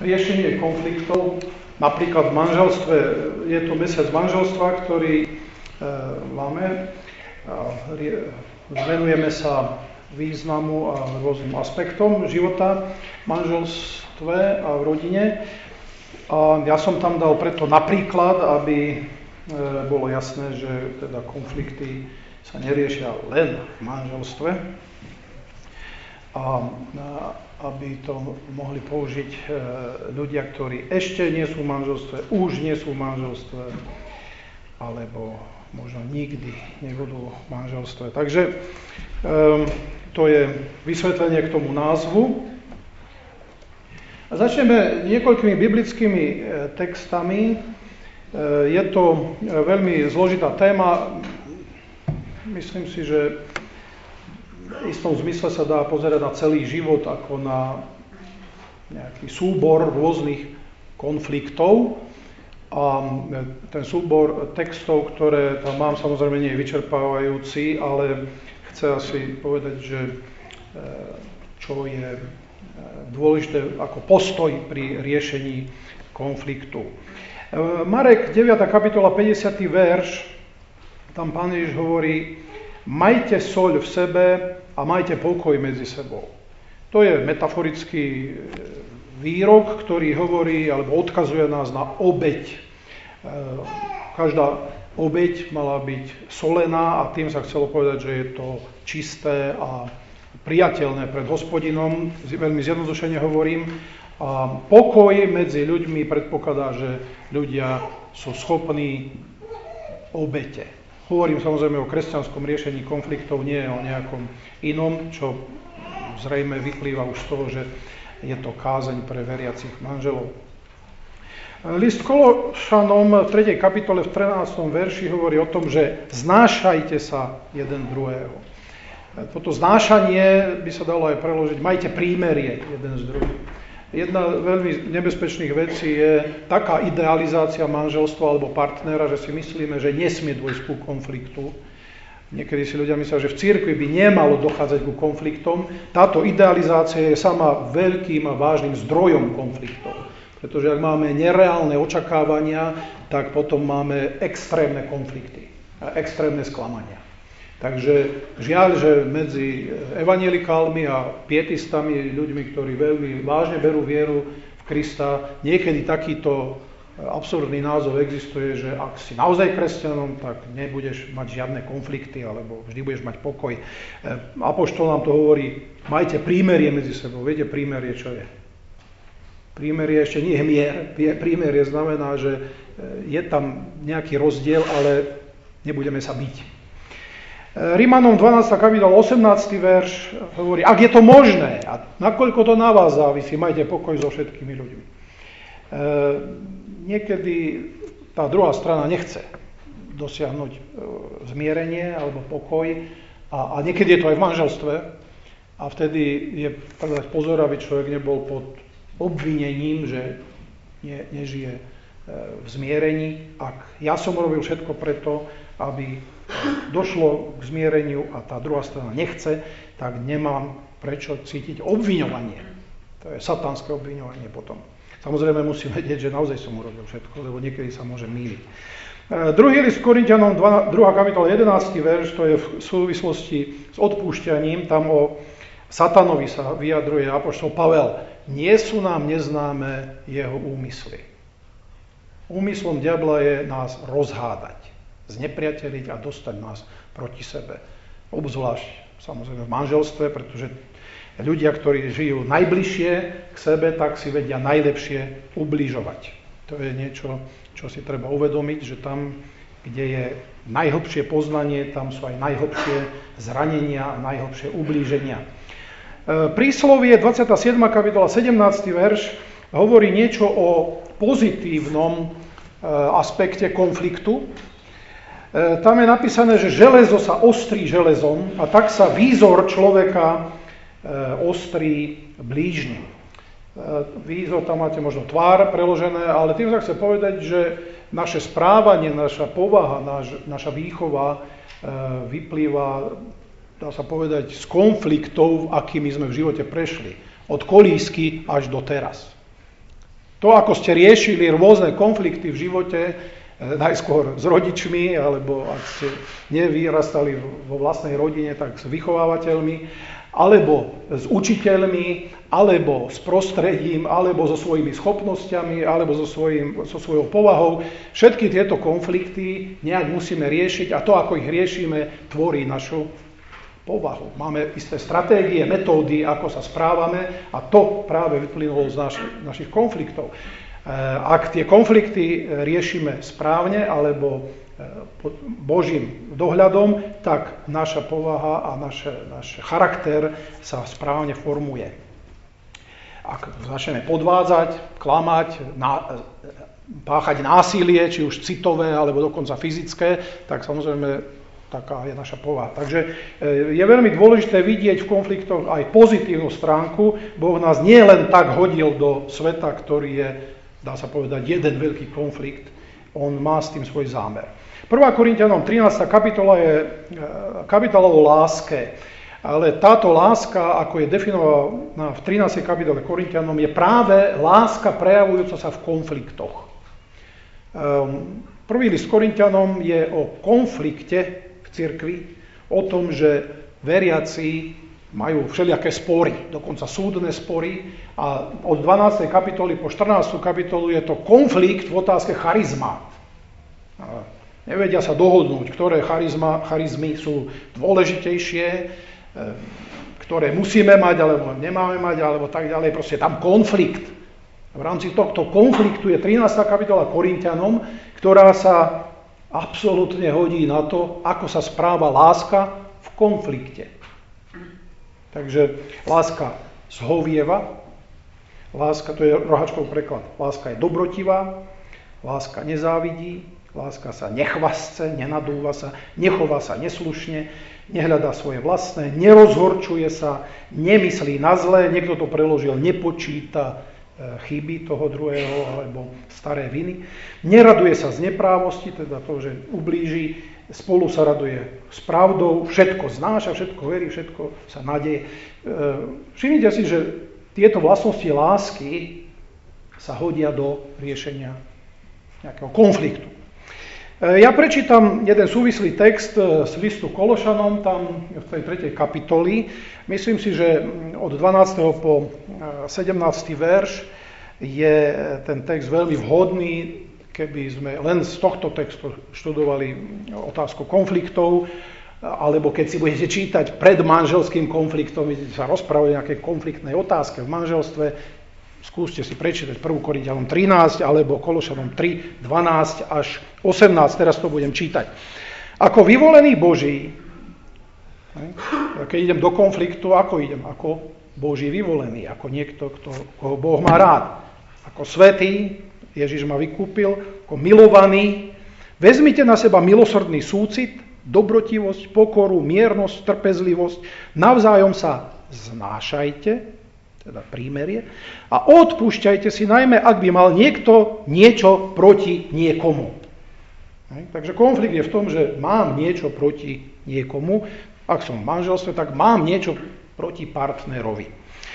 riešenie konfliktov. Napríklad v manželstve, je to mesiac manželstva, ktorý máme. Venujeme sa významu a rôznym aspektom života v manželstve a v rodine. A ja som tam dal preto napríklad, aby bolo jasné, že teda konflikty sa neriešia len v manželstve. A aby to mohli použiť ľudia, ktorí ešte nie sú v manželstve, už nie sú v manželstve, alebo možno nikdy nebudú v manželstve. Takže to je vysvetlenie k tomu názvu. A začneme niekoľkými biblickými textami. Je to veľmi zložitá téma. Myslím si, že v istom zmysle sa dá pozerať na celý život ako na nejaký súbor rôznych konfliktov. A ten súbor textov, ktoré tam mám, samozrejme nie je vyčerpávajúci, ale chce asi povedať, že čo je dôležité ako postoj pri riešení konfliktu. Marek 9. kapitola 50. verš, tam Pán Ježiš hovorí: majte soľ v sebe a majte pokoj medzi sebou. To je metaforický výrok, ktorý hovorí alebo odkazuje nás na obeť. Každá obeť mala byť solená a tým sa chcelo povedať, že je to čisté a priateľné pred Hospodinom. Veľmi zjednodušene hovorím. A pokoj medzi ľuďmi predpokladá, že ľudia sú schopní obete. Hovorím samozrejme o kresťanskom riešení konfliktov, nie o nejakom inom, čo zrejme vyplýva už z toho, že je to kázeň pre veriacich manželov. List Kološanom v 3. kapitole v 13. verši hovorí o tom, že znášajte sa jeden druhého. Toto znášanie by sa dalo aj preložiť, majte prímerie jeden z druhým. Jedna veľmi nebezpečných vecí je taká idealizácia manželstva alebo partnera, že si myslíme, že nesmie dôjsť ku konfliktu. Niekedy si ľudia myslia, že v cirkvi by nemalo dochádzať ku konfliktom. Táto idealizácia je sama veľkým a vážnym zdrojom konfliktov. Pretože ak máme nereálne očakávania, tak potom máme extrémne konflikty a extrémne sklamania. Takže žiaľ, že medzi evanjelikálmi a pietistami, ľuďmi, ktorí veľmi vážne berú vieru v Krista, niekedy takýto absurdný názov existuje, že ak si naozaj kresťanom, tak nebudeš mať žiadne konflikty, alebo vždy budeš mať pokoj. Apoštol nám to hovorí, majte prímerie medzi sebou. Viete, prímerie čo je? Prímerie ešte nie je mier. Prímerie znamená, že je tam nejaký rozdiel, ale nebudeme sa biť. Rímanom 12. kapitola 18. verš hovorí, ak je to možné, a nakoľko to na vás závisí, majte pokoj so všetkými ľuďmi. Niekedy tá druhá strana nechce dosiahnuť zmierenie alebo pokoj a niekedy je to aj v manželstve a vtedy je treba dať pozor, aby človek nebol pod obvinením, že nežije v zmierení. Ak ja som robil všetko preto, aby došlo k zmiereniu a tá druhá strana nechce, tak nemám prečo cítiť obviňovanie. To je satanské obviňovanie potom. Samozrejme musím vedieť, že naozaj som urobil všetko, lebo niekedy sa môže mýliť. Druhý list Korinťanom, 2. kapitola 11. verš, to je v súvislosti s odpúšťaním, tam o satanovi sa vyjadruje apoštol Pavel. Nie sú nám neznáme jeho úmysly. Úmyslom diabla je nás rozhádať, znepriateliť a dostať nás proti sebe. Obzvlášť samozrejme v manželstve, pretože ľudia, ktorí žijú najbližšie k sebe, tak si vedia najlepšie ubližovať. To je niečo, čo si treba uvedomiť, že tam, kde je najhlbšie poznanie, tam sú aj najhlbšie zranenia a najhlbšie ublíženia. Príslovie 27. kapitola 17. verš hovorí niečo o pozitívnom aspekte konfliktu. Tam je napísané, že železo sa ostrí železom a tak sa výzor človeka ostrí blížnym. Výzor, tam máte možno tvár preložené, ale tým sa chce povedať, že naše správanie, naša povaha, naša výchova vyplýva, dá sa povedať, z konfliktov, akými sme v živote prešli. Od kolísky až do teraz. To, ako ste riešili rôzne konflikty v živote, najskôr s rodičmi, alebo ak ste nevyrastali vo vlastnej rodine, tak s vychovávateľmi, alebo s učiteľmi, alebo s prostredím, alebo so svojimi schopnosťami, alebo so svojou povahou. Všetky tieto konflikty nejak musíme riešiť a to, ako ich riešime, tvorí našu povahu. Máme isté stratégie, metódy, ako sa správame a to práve vyplynulo z našich konfliktov. Ak tie konflikty riešime správne alebo pod Božím dohľadom, tak naša povaha a náš charakter sa správne formuje. Ak začneme podvádzať, klamať, páchať násilie, či už citové alebo dokonca fyzické, tak samozrejme taká je naša povaha. Takže je veľmi dôležité vidieť v konfliktoch aj pozitívnu stránku. Boh nás nie len tak hodil do sveta, ktorý je, dá sa povedať, jeden veľký konflikt. On má s tým svoj zámer. 1. Korinťanom 13. kapitola je kapitola o láske. Ale táto láska, ako je definovaná v 13. kapitole Korinťanom, je práve láska prejavujúca sa v konfliktoch. Prvý list Korinťanom je o konflikte cirkvi, o tom, že veriaci majú všelijaké spory, dokonca súdne spory a od 12. kapitoly po 14. kapitolu je to konflikt v otázke charizmát. Nevedia sa dohodnúť, ktoré charizmy sú dôležitejšie, ktoré musíme mať, alebo nemáme mať, alebo tak ďalej. Proste tam konflikt. V rámci tohto konfliktu je 13. kapitola Korinťanom, ktorá sa absolútne hodí na to, ako sa správa láska v konflikte. Takže láska zhovieva, láska, to je Rohačkov preklad, láska je dobrotivá, láska nezávidí, láska sa nechvasce, nenadúva sa, nechová sa neslušne, nehľadá svoje vlastné, nerozhorčuje sa, nemyslí na zlé, niekto to preložil, nepočíta chyby toho druhého alebo staré viny. Neraduje sa z neprávosti, teda to, že ublíži, spolu sa raduje s pravdou, všetko znáša, všetko verí, všetko sa nadeje. Všimnite si, že tieto vlastnosti lásky sa hodia do riešenia nejakého konfliktu. Ja prečítam jeden súvislý text z listu Kološanom, tam v tej 3. kapitoli. Myslím si, že od 12. po 17. verš je ten text veľmi vhodný, keby sme len z tohto textu študovali otázku konfliktov, alebo keď si budete čítať pred manželským konfliktom, vidíte sa rozprávať o nejakej konfliktnej otázke v manželstve, skúste si prečítať 1. Korinťanom 13 alebo Kološanom 3, 12 až 18, teraz to budem čítať. Ako vyvolený Boží, keď idem do konfliktu, ako idem? Ako Boží vyvolený, ako niekto, koho Boh má rád. Ako svätý, Ježiš ma vykúpil, ako milovaný. Vezmite na seba milosrdný súcit, dobrotivosť, pokoru, miernosť, trpezlivosť, navzájom sa znášajte, teda prímerie, a odpúšťajte si, najmä ak by mal niekto niečo proti niekomu. Takže konflikt je v tom, že mám niečo proti niekomu. Ak som v manželstve, tak mám niečo proti partnerovi.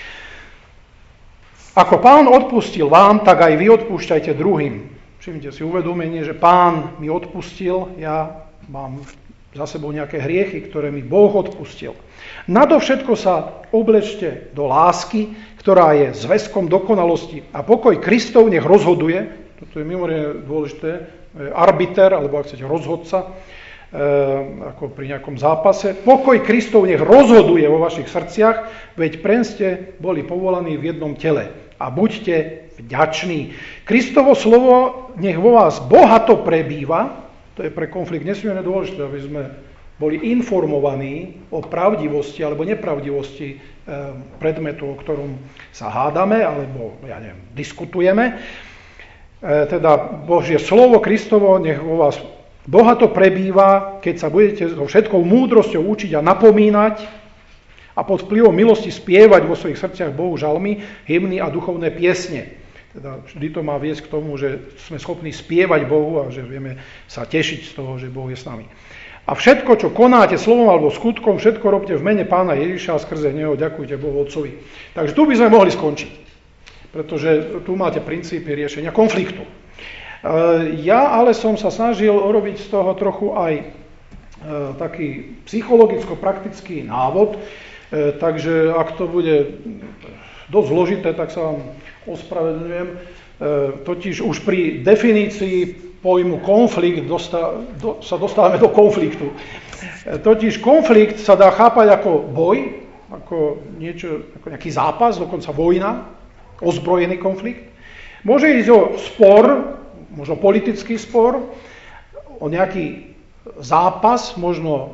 Ako Pán odpustil vám, tak aj vy odpúšťajte druhým. Všimnite si uvedomenie, že Pán mi odpustil, ja mám za sebou nejaké hriechy, ktoré mi Boh odpustil. Nadovšetko sa oblečte do lásky, ktorá je zväzkom dokonalosti. A pokoj Kristov nech rozhoduje, toto je mimoriadne dôležité, arbiter, alebo ak chcete rozhodca, ako pri nejakom zápase. Pokoj Kristov nech rozhoduje vo vašich srdciach, veď preň ste boli povolaní v jednom tele. A buďte vďační. Kristovo slovo nech vo vás bohato prebýva. To je pre konflikt nesmierne dôležité, aby sme boli informovaní o pravdivosti alebo nepravdivosti predmetu, o ktorom sa hádame alebo, diskutujeme. Teda Božie slovo Kristovo nech vo vás bohato prebýva, keď sa budete so všetkou múdrosťou učiť a napomínať a pod vplyvom milosti spievať vo svojich srdciach Bohu žalmy, hymny a duchovné piesne. Teda vždy to má viesť k tomu, že sme schopní spievať Bohu a že vieme sa tešiť z toho, že Boh je s nami. A všetko, čo konáte slovom alebo skutkom, všetko robte v mene Pána Ježiša a skrze Neho ďakujte Bohu Otcovi. Takže tu by sme mohli skončiť. pretože tu máte princípy riešenia konfliktu. Ja ale som sa snažil urobiť z toho trochu aj taký psychologicko-praktický návod, takže ak to bude dosť zložité, tak sa vám ospravedlňujem. Totiž už pri definícii pojmu konflikt sa dostávame do konfliktu. Totiž konflikt sa dá chápať ako boj, ako nejaký zápas, dokonca vojna, ozbrojený konflikt. Môže ísť o spor, možno politický spor, o nejaký zápas, možno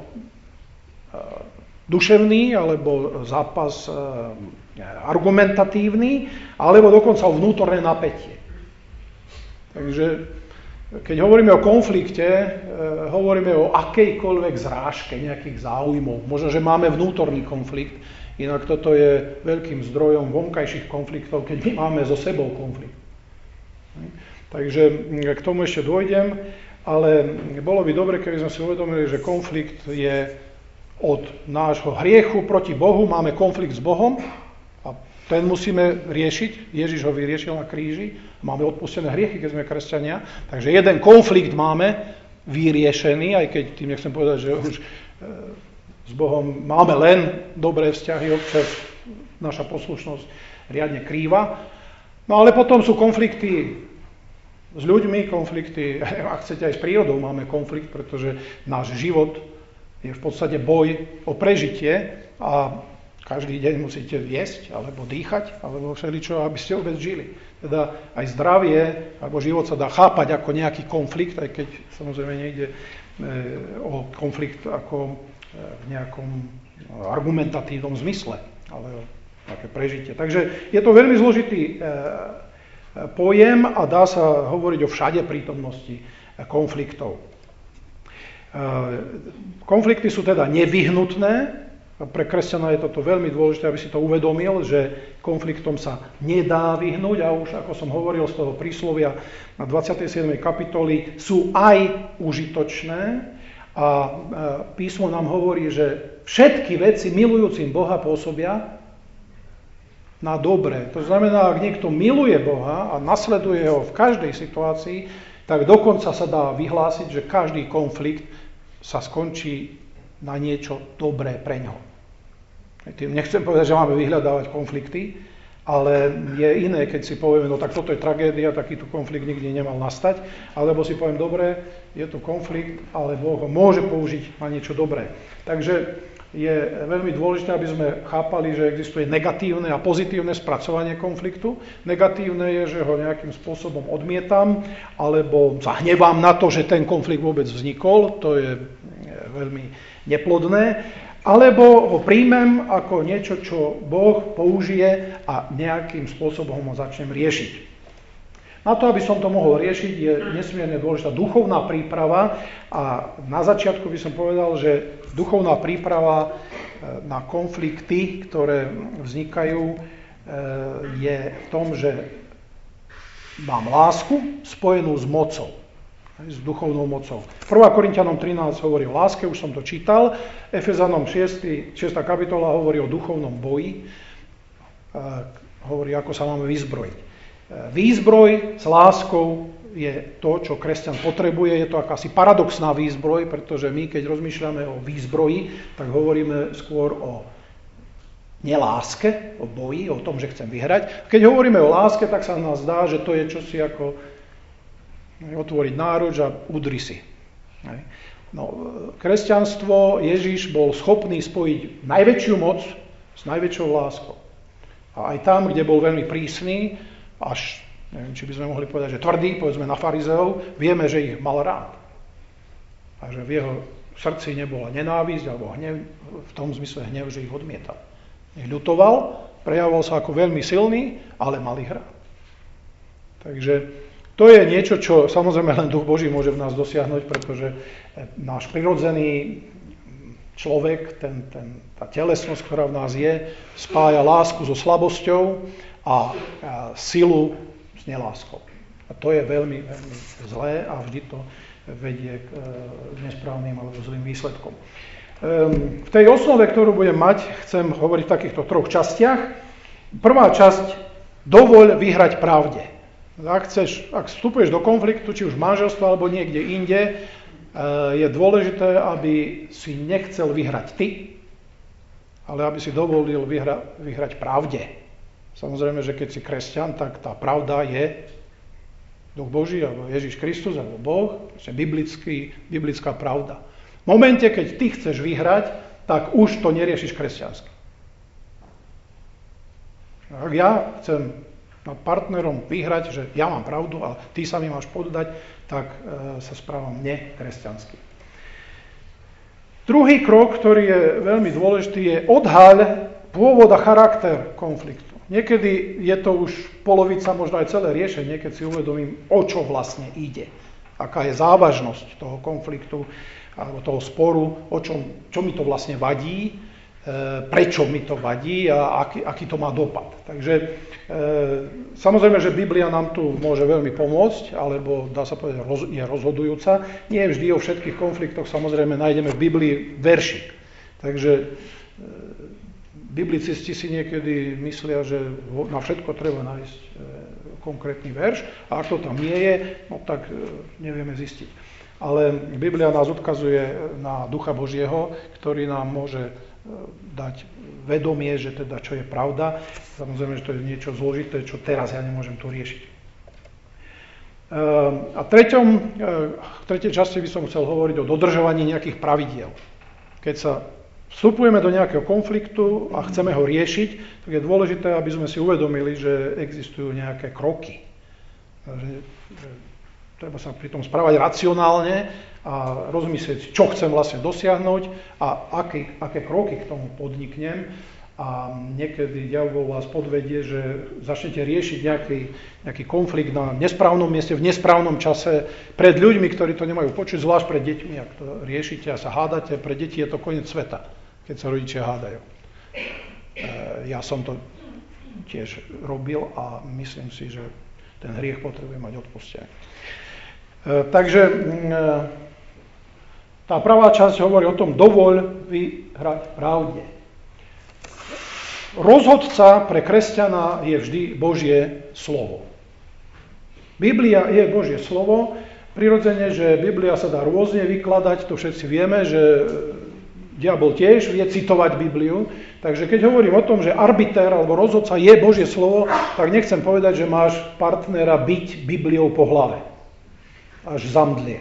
duševný, alebo zápas argumentatívny, alebo dokonca o vnútorné napätie. Takže keď hovoríme o konflikte, hovoríme o akejkoľvek zrážke nejakých záujmov. Možno, že máme vnútorný konflikt, inak toto je veľkým zdrojom vonkajších konfliktov, keď my máme so sebou konflikt. Takže k tomu ešte dôjdem, ale bolo by dobre, keby sme si uvedomili, že konflikt je od nášho hriechu proti Bohu, máme konflikt s Bohom a ten musíme riešiť. Ježiš ho vyriešil na kríži, máme odpustené hriechy, keď sme kresťania, takže jeden konflikt máme vyriešený, aj keď tým nechcem povedať, že už s Bohom máme len dobré vzťahy, občas naša poslušnosť riadne krýva. No ale potom sú konflikty s ľuďmi, konflikty, ak chcete aj s prírodou máme konflikt, pretože náš život je v podstate boj o prežitie a každý deň musíte jesť, alebo dýchať, alebo všeličo, aby ste vôbec žili. Teda aj zdravie, alebo život sa dá chápať ako nejaký konflikt, aj keď samozrejme nejde o konflikt ako v nejakom argumentatívnom zmysle, ale o také prežitie. Takže je to veľmi zložitý pojem a dá sa hovoriť o všade prítomnosti konfliktov. Konflikty sú teda nevyhnutné. Pre kresťana je toto veľmi dôležité, aby si to uvedomil, že konfliktom sa nedá vyhnúť a už, ako som hovoril z toho príslovia na 27. kapitoli, sú aj užitočné a písmo nám hovorí, že všetky veci milujúcim Boha pôsobia na dobré. To znamená, ak niekto miluje Boha a nasleduje ho v každej situácii, tak dokonca sa dá vyhlásiť, že každý konflikt sa skončí na niečo dobré pre ňoho. Tým nechcem povedať, že máme vyhľadávať konflikty, ale je iné, keď si povieme, no tak toto je tragédia, takýto konflikt nikdy nemal nastať, alebo si poviem, dobre, je tu konflikt, ale Boh ho môže použiť na niečo dobré. Takže je veľmi dôležité, aby sme chápali, že existuje negatívne a pozitívne spracovanie konfliktu. Negatívne je, že ho nejakým spôsobom odmietam, alebo sa hnevám na to, že ten konflikt vôbec vznikol, to je veľmi neplodné, alebo ho príjmem ako niečo, čo Boh použije a nejakým spôsobom ho začnem riešiť. Na to, aby som to mohol riešiť, je nesmierne dôležitá duchovná príprava a na začiatku by som povedal, že duchovná príprava na konflikty, ktoré vznikajú, je v tom, že mám lásku spojenú s mocou, s duchovnou mocou. 1. Korinťanom 13 hovorí o láske, už som to čítal, Efezanom 6. kapitola hovorí o duchovnom boji, hovorí, ako sa máme vyzbrojiť. Výzbroj s láskou je to, čo kresťan potrebuje. Je to akási paradoxná výzbroj, pretože my, keď rozmýšľame o výzbroji, tak hovoríme skôr o neláske, o boji, o tom, že chcem vyhrať. Keď hovoríme o láske, tak sa nás zdá, že to je čosi ako otvoriť náruč a udri si. No, kresťanstvo, Ježiš bol schopný spojiť najväčšiu moc s najväčšou láskou. A aj tam, kde bol veľmi prísny, až, neviem, či by sme mohli povedať, že tvrdý, povedzme na farizeov, vieme, že ich mal rád. A že v jeho srdci nebola nenávisť alebo hnev, v tom zmysle hnev, že ich odmietal. Ich ľutoval, prejavoval sa ako veľmi silný, ale mal ich rád. Takže to je niečo, čo samozrejme len Duch Boží môže v nás dosiahnuť, pretože náš prirodzený človek, tá telesnosť, ktorá v nás je, spája lásku so slabosťou a silu s neláskou. A to je veľmi, veľmi zlé a vždy to vedie k nesprávnym alebo zlým výsledkom. V tej osnove, ktorú budem mať, chcem hovoriť v takýchto troch častiach. Prvá časť Dovoľ vyhrať pravde. Ak vstupuješ do konfliktu, či už v manželstve alebo niekde inde, je dôležité, aby si nechcel vyhrať ty, ale aby si dovolil vyhrať pravde. Samozrejme, že keď si kresťan, tak tá pravda je Duch Boží, alebo Ježiš Kristus, alebo Boh, biblická pravda. V momente, keď ty chceš vyhrať, tak už to neriešiš kresťansky. Ak ja chcem nad partnerom vyhrať, že ja mám pravdu a ty sa mi máš poddať, tak sa správam nekresťansky. Druhý krok, ktorý je veľmi dôležitý, je odhaľ pôvod a charakter konfliktu. Niekedy je to už polovica, možno aj celé riešenie, keď si uvedomím, o čo vlastne ide. Aká je závažnosť toho konfliktu alebo toho sporu, čo mi to vlastne vadí, prečo mi to vadí a aký to má dopad. Takže samozrejme, že Biblia nám tu môže veľmi pomôcť, alebo dá sa povedať, je rozhodujúca. Nie vždy o všetkých konfliktoch samozrejme nájdeme v Biblii veršik. Takže biblicisti si niekedy myslia, že na všetko treba nájsť konkrétny verš a ak to tam nie je, no tak nevieme zistiť. Ale Biblia nás odkazuje na Ducha Božieho, ktorý nám môže dať vedomie, že teda čo je pravda. Samozrejme, že to je niečo zložité, čo teraz ja nemôžem tu riešiť. A v tretej časti by som chcel hovoriť o dodržovaní nejakých pravidiel. Keď sa vstupujeme do nejakého konfliktu a chceme ho riešiť, tak je dôležité, aby sme si uvedomili, že existujú nejaké kroky. Že treba sa pri tom správať racionálne a rozmyslieť si, čo chcem vlastne dosiahnuť a aké kroky k tomu podniknem. A niekedy diabol vás podvedie, že začnete riešiť nejaký konflikt na nesprávnom mieste, v nesprávnom čase, pred ľuďmi, ktorí to nemajú počuť, zvlášť pred deťmi. Ak to riešite a sa hádate, pre deti je to koniec sveta, keď sa rodičia hádajú. Ja som to tiež robil a myslím si, že ten hriech potrebuje mať odpustenie. Takže tá prvá časť hovorí o tom, dovoľ vyhrať pravde. Rozhodca pre kresťana je vždy Božie slovo. Biblia je Božie slovo. Prirodzene, že Biblia sa dá rôzne vykladať, to všetci vieme, že diabol tiež vie citovať Bibliu. Takže keď hovorím o tom, že arbiter alebo rozhodca je Božie slovo, tak nechcem povedať, že máš partnera byť Bibliou po hlave. Až zamdlie.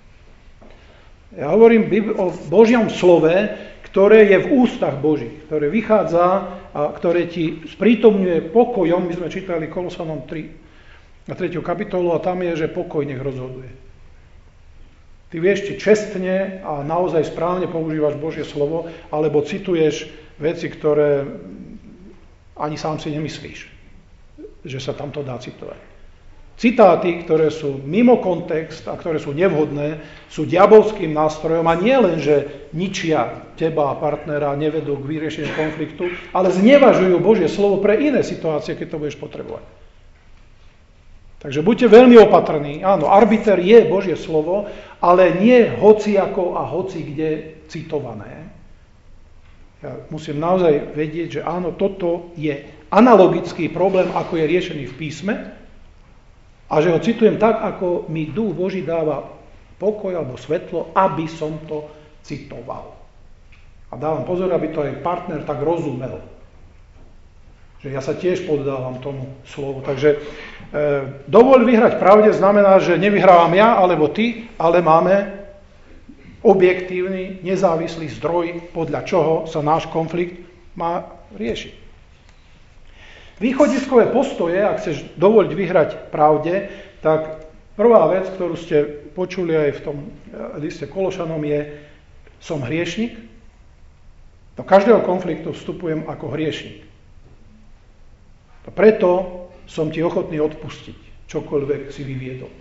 Ja hovorím o Božiom slove, ktoré je v ústach Božích, ktoré vychádza a ktoré ti sprítomňuje pokojom. My sme čítali Kolosanom 3 kapitolu a tam je, že pokoj nech rozhoduje. Ty vieš, či čestne a naozaj správne používaš Božie slovo, alebo cituješ veci, ktoré ani sám si nemyslíš, že sa tamto dá citovať. Citáty, ktoré sú mimo kontext a ktoré sú nevhodné, sú diabolským nástrojom a nie len, že ničia teba a partnera, nevedú k vyriešeniu konfliktu, ale znevažujú Božie slovo pre iné situácie, keď to budeš potrebovať. Takže buďte veľmi opatrní. Áno, arbiter je Božie slovo, ale nie hociako a hoci kde citované. Ja musím naozaj vedieť, že áno, toto je analogický problém, ako je riešený v písme, a že ho citujem tak, ako mi Duch Boží dáva pokoj alebo svetlo, aby som to citoval. A dávam pozor, aby to aj partner tak rozumel. Že ja sa tiež poddávam tomu slovu. Takže dovoľ vyhrať pravde znamená, že nevyhrávam ja alebo ty, ale máme objektívny, nezávislý zdroj, podľa čoho sa náš konflikt má riešiť. Východiskové postoje, ak chceš dovoliť vyhrať pravde, tak prvá vec, ktorú ste počuli aj v tom liste Kološanom je, som hriešnik. Do každého konfliktu vstupujem ako hriešnik. A preto som ti ochotný odpustiť, čokoľvek si vyviedol.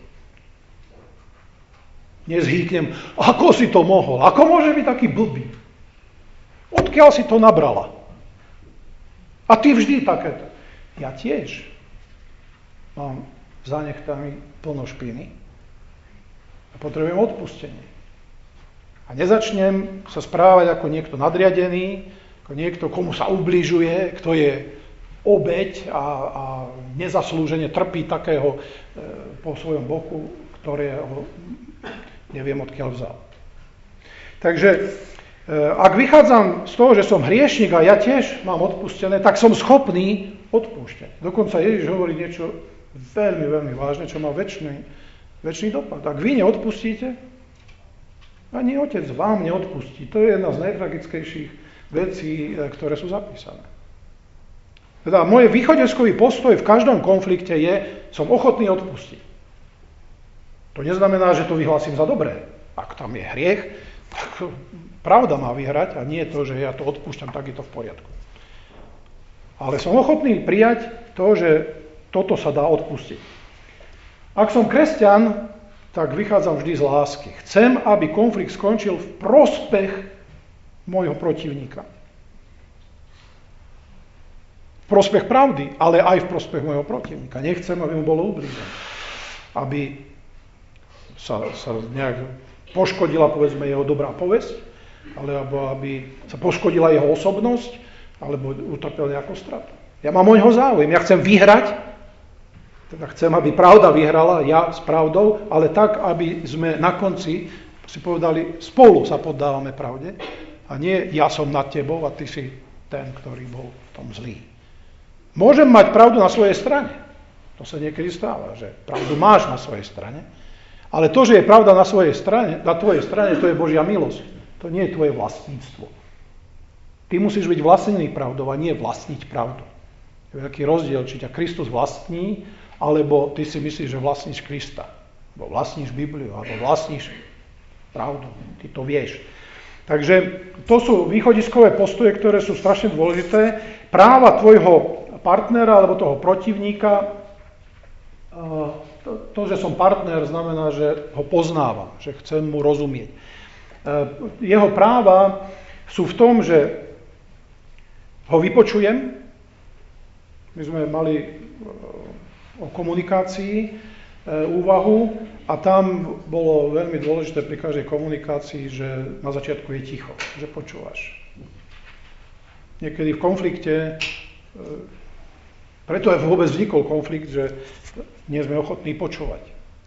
Nezhýknem, ako si to mohol, ako môže byť taký blbý? Odkiaľ si to nabrala? A ty vždy takéto. Ja tiež mám za nechtami plno špiny a potrebujem odpustenie. A nezačnem sa správať ako niekto nadriadený, ako niekto, komu sa ubližuje, kto je obeť a nezaslúžene trpí takého po svojom boku, ktorého neviem odkiaľ vzal. Takže ak vychádzam z toho, že som hriešnik a ja tiež mám odpustené, tak som schopný odpúšťať. Dokonca Ježiš hovorí niečo veľmi, veľmi vážne, čo má večný dopad. Ak vy neodpustíte, ani Otec vám neodpustí. To je jedna z najtragickejších vecí, ktoré sú zapísané. Teda môj východiskový postoj v každom konflikte je, som ochotný odpustiť. To neznamená, že to vyhlásim za dobré. Ak tam je hriech, tak pravda má vyhrať a nie to, že ja to odpúšťam, tak je to v poriadku. Ale som ochotný prijať to, že toto sa dá odpustiť. Ak som kresťan, tak vychádzam vždy z lásky. Chcem, aby konflikt skončil v prospech môjho protivníka. V prospech pravdy, ale aj v prospech môjho protivníka. Nechcem, aby mu bolo ublížené. Aby sa nejak poškodila, povedzme, jeho dobrá povesť, alebo aby sa poškodila jeho osobnosť, alebo utrpel nejakú stratu. Ja mám o ňoho záujem, ja chcem vyhrať, teda chcem, aby pravda vyhrala, ja s pravdou, ale tak, aby sme na konci si povedali, spolu sa poddávame pravde, a nie ja som nad tebou a ty si ten, ktorý bol v tom zlý. Môžem mať pravdu na svojej strane. To sa niekedy stáva, že pravdu máš na svojej strane, ale to, že je pravda na tvojej strane, to je Božia milosť. To nie je tvoje vlastníctvo. Ty musíš byť vlastnený pravdou a nie vlastniť pravdu. Je taký rozdiel, či ťa Kristus vlastní, alebo ty si myslíš, že vlastníš Krista. Alebo vlastníš Bibliu, alebo vlastníš pravdu. Ty to vieš. Takže to sú východiskové postoje, ktoré sú strašne dôležité. Práva tvojho partnera alebo toho protivníka, to, že som partner, znamená, že ho poznávam, že chcem mu rozumieť. Jeho práva sú v tom, že ho vypočujem. My sme mali o komunikácii úvahu a tam bolo veľmi dôležité pri každej komunikácii, že na začiatku je ticho, že počúvaš. Niekedy v konflikte, preto aj vôbec vznikol konflikt, že nie sme ochotní počúvať.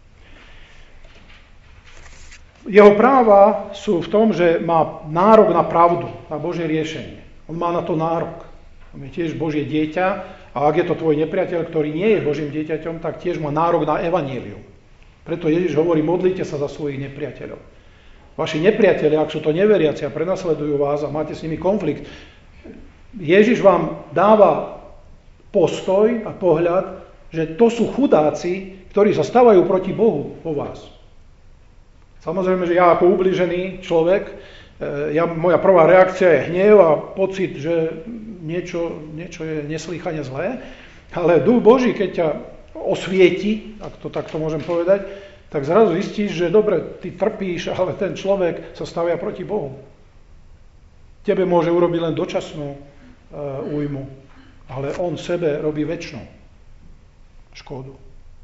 Jeho práva sú v tom, že má nárok na pravdu, na Božie riešenie. On má na to nárok. On je tiež Božie dieťa a ak je to tvoj nepriateľ, ktorý nie je Božím dieťaťom, tak tiež má nárok na evanjelium. Preto Ježiš hovorí, modlite sa za svojich nepriateľov. Vaši nepriatelia, ak sú to neveriaci a prenasledujú vás a máte s nimi konflikt, Ježiš vám dáva postoj a pohľad, že to sú chudáci, ktorí sa stavajú proti Bohu vo vás. Samozrejme, že ja ako ubližený človek, moja prvá reakcia je hnev a pocit, že niečo je neslýchane zlé, ale Duch Boží, keď ťa osvieti, ak to takto môžem povedať, tak zrazu zistíš, že dobre, ty trpíš, ale ten človek sa stavia proti Bohu. Tebe môže urobiť len dočasnú újmu, ale on sebe robí večnú škodu.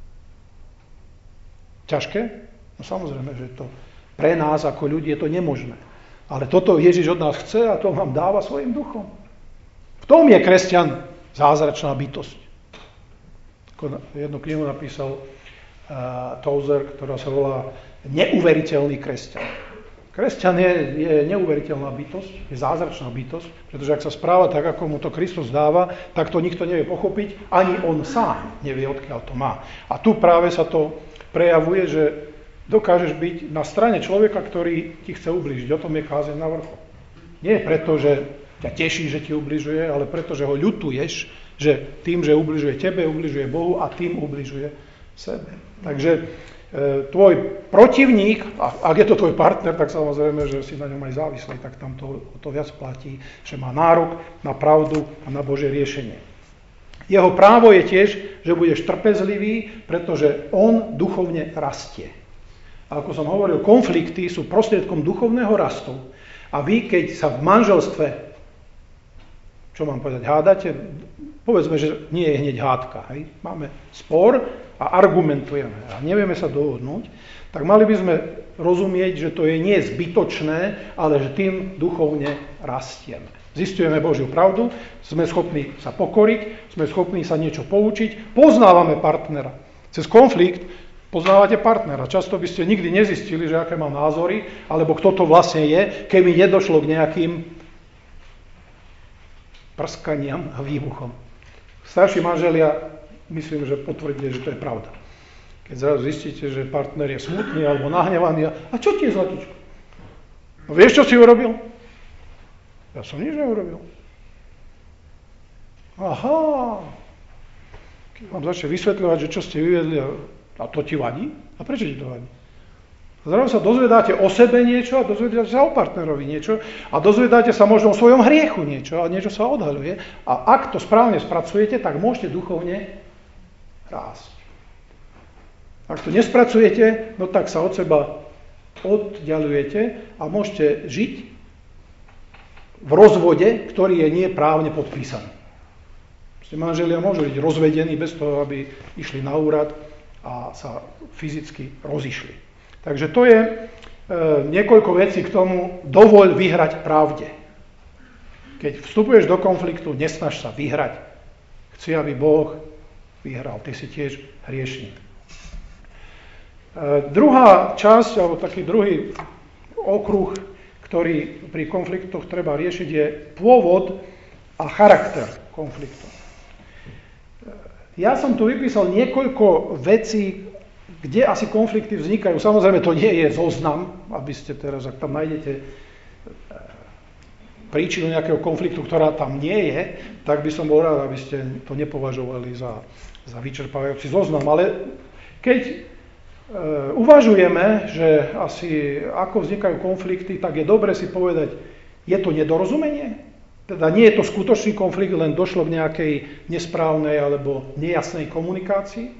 Ťažké? No samozrejme, že to pre nás ako ľudí je to nemožné. Ale toto Ježiš od nás chce a to nám dáva svojim duchom. V tom je kresťan zázračná bytosť. Jednu knihu napísal Tozer, ktorá sa volá Neuveriteľný kresťan. Kresťan je neuveriteľná bytosť, je zázračná bytosť, pretože ak sa správa tak, ako mu to Kristus dáva, tak to nikto nevie pochopiť, ani on sám nevie, odkiaľ to má. A tu práve sa to prejavuje, že dokážeš byť na strane človeka, ktorý ti chce ublížiť. O tom je kázeň na vrchu. Nie preto, že ťa teší, že ti ubližuje, ale preto, že ho ľutuješ, že tým, že ubližuje tebe, ubližuje Bohu a tým ubližuje sebe. Takže tvoj protivník, ak je to tvoj partner, tak samozrejme, že si na ňom aj závislý, tak tam to viac platí, že má nárok na pravdu a na Božie riešenie. Jeho právo je tiež, že budeš trpezlivý, pretože on duchovne rastie. A ako som hovoril, konflikty sú prostriedkom duchovného rastu. A vy, keď sa v manželstve, čo mám povedať, hádate, povedzme, že nie je hneď hádka. Hej? Máme spor a argumentujeme a nevieme sa dohodnúť, tak mali by sme rozumieť, že to je nie zbytočné, ale že tým duchovne rastieme. Zisťujeme Božiu pravdu, sme schopní sa pokoriť, sme schopní sa niečo poučiť, poznávame partnera. Cez konflikt poznávate partnera. Často by ste nikdy nezistili, že aké má názory, alebo kto to vlastne je, keby nedošlo k nejakým prskaniam a výbuchom. Starší manželia, myslím, že potvrdia, že to je pravda. Keď zrazu zistíte, že partner je smutný alebo nahnevaný, a čo ti je, zlatičko? No vieš, čo si urobil? Ja som nič neurobil. Aha. Keď vám začne vysvetľovať, že čo ste vyvedli, a to ti vadí? A prečo ti to vadí? Zrazu sa dozvedáte o sebe niečo a dozvedáte sa o partnerovi niečo a dozvedáte sa možno o svojom hriechu niečo a niečo sa odhaľuje. A ak to správne spracujete, tak môžete duchovne rásť. Ak to nespracujete, no tak sa od seba oddialujete a môžete žiť v rozvode, ktorý je neprávne podpísaný. Manželia môžu byť rozvedení bez toho, aby išli na úrad a sa fyzicky rozišli. Takže to je niekoľko vecí k tomu, dovoľ vyhrať pravde. Keď vstupuješ do konfliktu, nesnaž sa vyhrať. Chci, aby Boh vyhral. Ty si tiež hriešnik. Druhá časť, alebo taký druhý okruh, ktorý pri konfliktoch treba riešiť, je pôvod a charakter konfliktu. Ja som tu vypísal niekoľko vecí, kde asi konflikty vznikajú. Samozrejme, to nie je zoznam, aby ste teraz, ak tam nájdete príčinu nejakého konfliktu, ktorá tam nie je, tak by som bol rád, aby ste to nepovažovali za vyčerpávajúci zoznam. Ale keď uvažujeme, že asi ako vznikajú konflikty, tak je dobre si povedať, je to nedorozumenie? Teda nie je to skutočný konflikt, len došlo k nejakej nesprávnej alebo nejasnej komunikácii.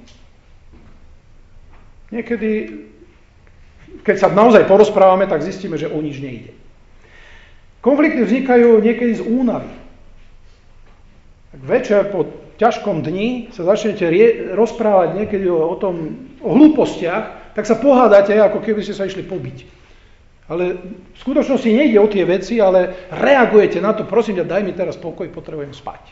Niekedy, keď sa naozaj porozprávame, tak zistíme, že o nič nejde. Konflikty vznikajú niekedy z únavy. Tak večer po ťažkom dni sa začnete rozprávať niekedy o hlúpostiach, tak sa pohádate, ako keby ste sa išli pobiť. Ale v skutočnosti nejde o tie veci, ale reagujete na to, prosím ťa, daj mi teraz pokoj, potrebujem spať.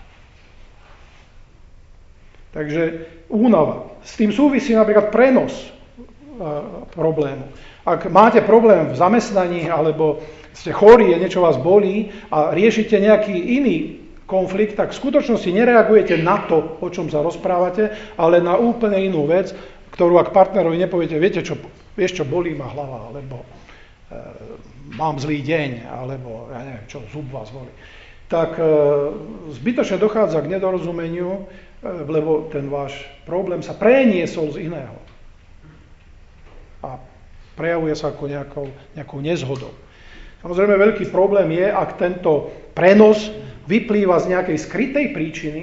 Takže únava. S tým súvisí napríklad prenos problému. Ak máte problém v zamestnaní, alebo ste chorí a niečo vás bolí a riešite nejaký iný konflikt, tak v skutočnosti nereagujete na to, o čom sa rozprávate, ale na úplne inú vec, ktorú ak partnerovi nepoviete, viete čo, vieš čo, bolí ma hlava, alebo mám zlý deň, alebo ja neviem čo, zub vás bolí. Tak zbytočne dochádza k nedorozumeniu, lebo ten váš problém sa preniesol z iného. A prejavuje sa ako nejakou nezhodou. Samozrejme, veľký problém je, ak tento prenos vyplýva z nejakej skrytej príčiny,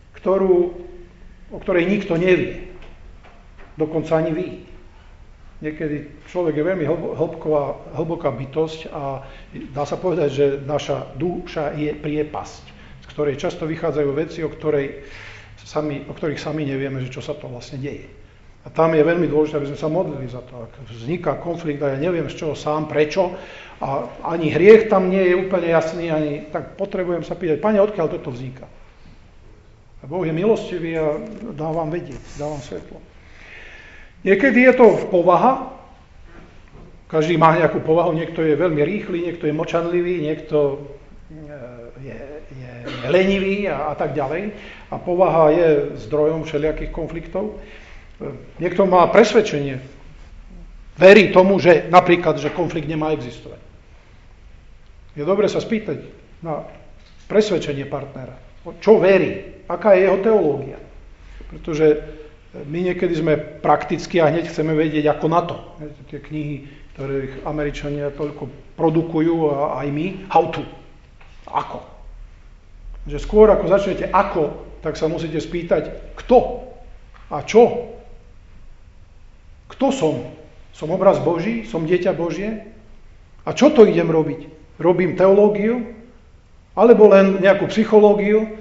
o ktorej nikto nevie. Dokonca ani vy. Niekedy človek je veľmi hlboká bytosť a dá sa povedať, že naša duša je priepasť, z ktorej často vychádzajú veci, o ktorých sami nevieme, že čo sa to vlastne deje. A tam je veľmi dôležité, aby sme sa modlili za to. Ak vzniká konflikt a ja neviem z čoho sám, prečo, a ani hriech tam nie je úplne jasný, tak potrebujem sa pýtať, Pane, odkiaľ toto vzniká? A Boh je milostivý a dá vám vedieť, dá vám svetlo. Niekedy je to povaha, každý má nejakú povahu, niekto je veľmi rýchly, niekto je močanlivý, niekto je lenivý a tak ďalej. A povaha je zdrojom všelijakých konfliktov. Niekto má presvedčenie, verí tomu, že napríklad, že konflikt nemá existovať. Je dobre sa spýtať na presvedčenie partnera. Čo verí? Aká je jeho teológia? Pretože my niekedy sme praktickí a hneď chceme vedieť, ako na to. Tie knihy, ktoré Američania toľko produkujú a aj my, how to. Ako. Že skôr ako začnete ako, tak sa musíte spýtať, kto a čo. Kto som? Som obraz Boží? Som dieťa Božie? A čo to idem robiť? Robím teológiu? Alebo len nejakú psychológiu?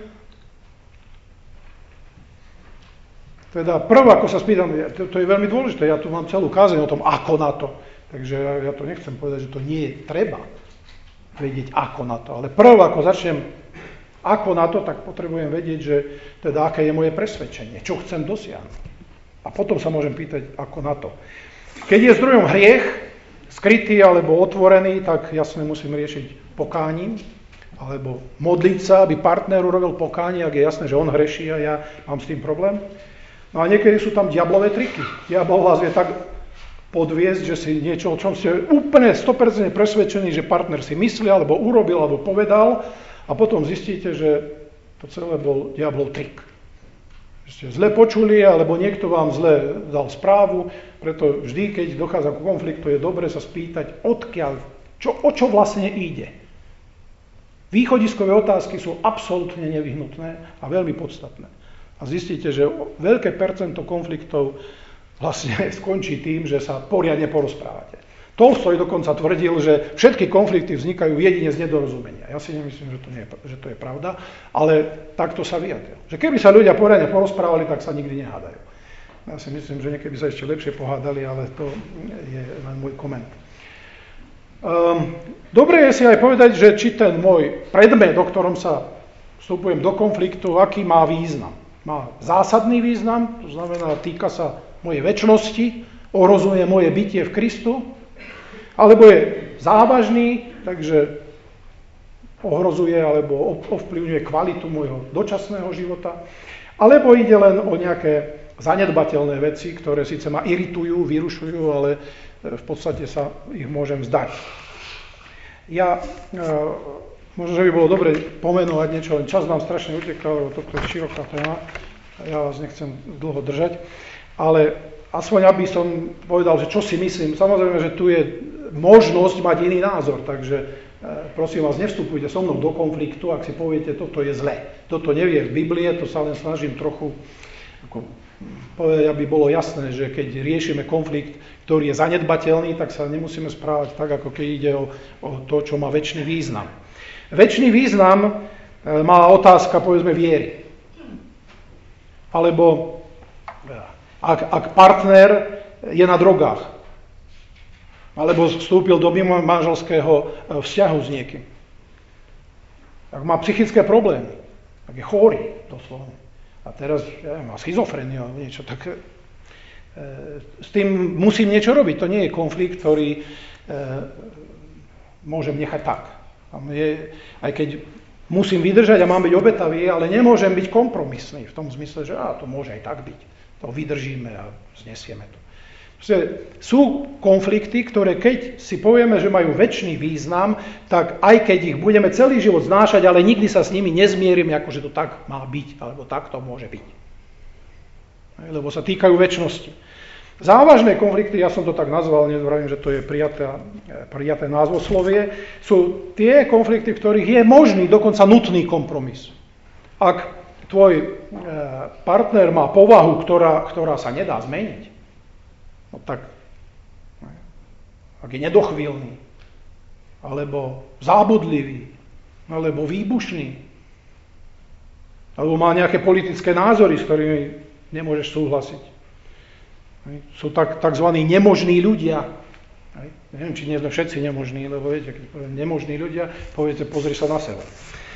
Teda prv, ako sa spýtam, to je veľmi dôležité, ja tu mám celú kázeň o tom, ako na to. Takže ja to nechcem povedať, že to nie je treba. vedieť ako na to. Ale prv, ako začnem ako na to, tak potrebujem vedieť, že teda aké je moje presvedčenie, čo chcem dosiahnuť. A potom sa môžem pýtať, ako na to. Keď je zdrojom hriech, skrytý alebo otvorený, tak jasne musím riešiť pokáním, alebo modliť sa, aby partner urobil pokánie, ak je jasné, že on hreší a ja mám s tým problém. No a niekedy sú tam diablové triky. Diabol vás vie tak podviesť, že si niečo, o čom ste úplne 100% presvedčení, že partner si myslí, alebo urobil, alebo povedal, a potom zistíte, že to celé bol diablov trik. Ste zle počuli, alebo niekto vám zle dal správu, preto vždy, keď dochádza k konfliktu, je dobre sa spýtať, odkiaľ, o čo vlastne ide. Východiskové otázky sú absolútne nevyhnutné a veľmi podstatné. A zistíte, že veľké percento konfliktov vlastne skončí tým, že sa poriadne porozprávate. Tolstoj dokonca tvrdil, že všetky konflikty vznikajú jedine z nedorozumenia. Ja si nemyslím, že to je pravda, ale takto sa vyjadril. Že keby sa ľudia poriadne porozprávali, tak sa nikdy nehádajú. Ja si myslím, že niekedy sa ešte lepšie pohádali, ale to je len môj koment. Dobre je si aj povedať, že či ten môj predmet, o ktorom sa vstupujem do konfliktu, aký má význam. Má zásadný význam, to znamená, týka sa mojej večnosti, ohrozuje moje bytie v Kristu, alebo je závažný, takže ohrozuje alebo ovplyvňuje kvalitu môjho dočasného života, alebo ide len o nejaké zanedbateľné veci, ktoré síce ma iritujú, vyrušujú, ale v podstate sa ich môžem vzdať. Možno, že by bolo dobre pomenovať niečo, len čas nám strašne uteká, lebo toto je široká téma, ja vás nechcem dlho držať, ale aspoň aby som povedal, že čo si myslím. Samozrejme, že tu je možnosť mať iný názor, takže prosím vás, nevstupujte so mnou do konfliktu, ak si poviete, toto je zlé. Toto nevie v Biblie, to sa len snažím trochu povedať, aby bolo jasné, že keď riešime konflikt, ktorý je zanedbateľný, tak sa nemusíme správať tak, ako keď ide o to, čo má večný význam. Večný význam má otázka, povedzme, viery. Alebo ak partner je na drogách, alebo vstúpil do mimo manželského vzťahu s niekým. Ak má psychické problémy, ak je chorý doslovne. A teraz má schizofréniu alebo niečo, tak s tým musím niečo robiť. To nie je konflikt, ktorý môžem nechať tak. Aj keď musím vydržať a mám byť obetavý, ale nemôžem byť kompromisný v tom zmysle, že to môže aj tak byť. To vydržíme a znesieme to. Sú konflikty, ktoré keď si povieme, že majú večný význam, tak aj keď ich budeme celý život znášať, ale nikdy sa s nimi nezmierime, ako že to tak má byť, alebo tak to môže byť. Lebo sa týkajú večnosti. Závažné konflikty, ja som to tak nazval, nevravím, že to je prijaté názvoslovie, sú tie konflikty, v ktorých je možný, dokonca nutný kompromis. Ak tvoj partner má povahu, ktorá sa nedá zmeniť, no tak, ak je nedochvíľný, alebo zábudlivý, alebo výbušný, alebo má nejaké politické názory, s ktorými nemôžeš súhlasiť. Sú takzvaní nemožní ľudia. Neviem, či nie sme všetci nemožní, lebo viete, keď poviem nemožní ľudia, poviete, pozri sa na seba.